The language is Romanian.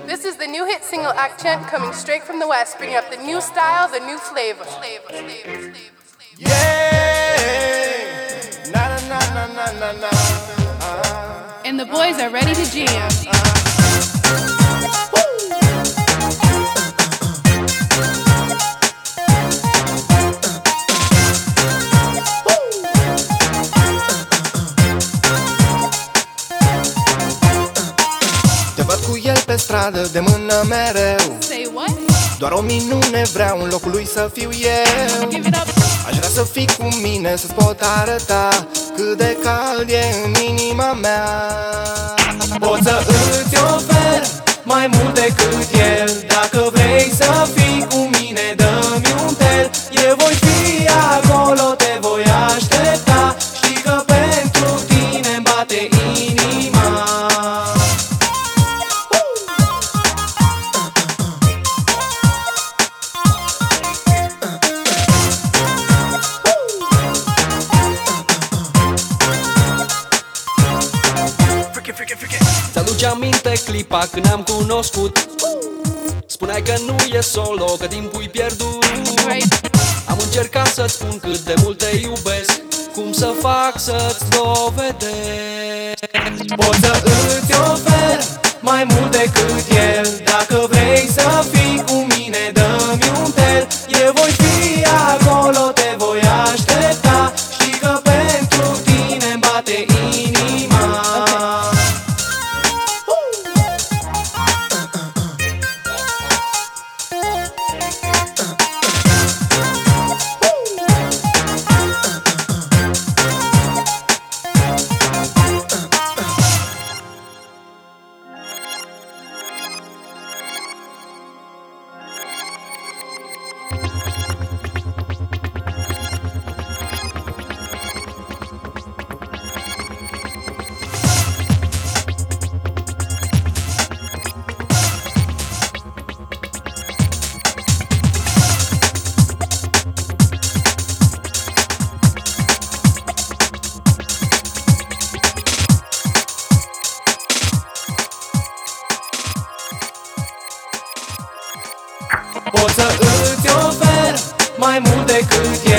This is the new hit single Accent coming straight from the West, bringing up the new style, the new flavor. Yeah, na na na na na na. And the boys are ready to jam. Te văd cu el pe stradă de mână mereu. Say what? Doar o minune vreau în locul lui să fiu eu. Give it up. Aș vrea să fii cu mine, să-ți pot arăta cât de cald e în inima mea. Pot să îți ofer mai mult decât el. Dacă vrei să fii cu mine, dă-mi un tel. Eu voi fi acolo, te voi aștepta. Știi că pentru tine-mi bate inima. Ți-aduce aminte clipa când ne-am cunoscut? Spuneai că nu e solo, că timpul-i pierdut. Am încercat să-ți spun cât de mult te iubesc, cum să fac să-ți dovedesc. Pot să îți ofer mai mult decât el. Dacă vrei să fii cu mine, dă-mi un tel. Eu voi fi acolo, te voi aștepta. Știi că pentru tine-mi bate inima. Pot să îți ofer mai mult decât